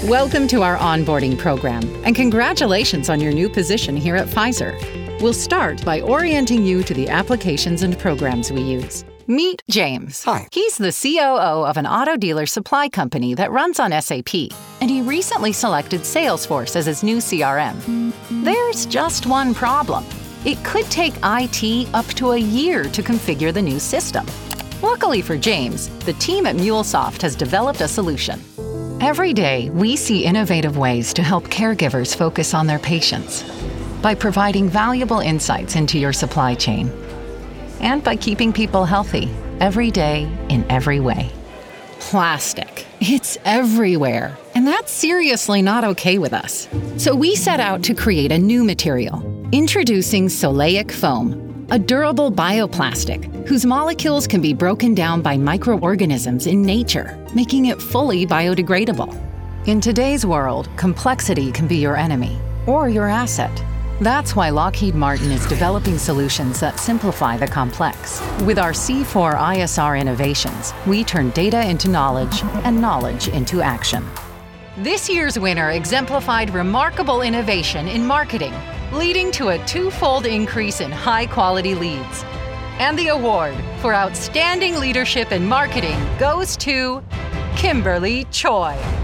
Welcome to our onboarding program, and congratulations on your new position here at Pfizer. We'll start by orienting you to the applications and programs we use. Meet James. Hi. He's the COO of an auto dealer supply company that runs on SAP, and he recently selected Salesforce as his new CRM. There's just one problem. It could take IT up to a year to configure the new system. Luckily for James, the team at MuleSoft has developed a solution. Every day, we see innovative ways to help caregivers focus on their patients by providing valuable insights into your supply chain and by keeping people healthy every day in every way. Plastic. It's everywhere, and that's seriously not okay with us. So we set out to create a new material, introducing Soleic Foam, a durable bioplastic whose molecules can be broken down by microorganisms in nature, making it fully biodegradable. In today's world, complexity can be your enemy or your asset. That's why Lockheed Martin is developing solutions that simplify the complex. With our C4 ISR innovations, we turn data into knowledge and knowledge into action. This year's winner exemplified remarkable innovation in marketing, leading to a twofold increase in high-quality leads. And the award for outstanding leadership in marketing goes to Kimberly Choi.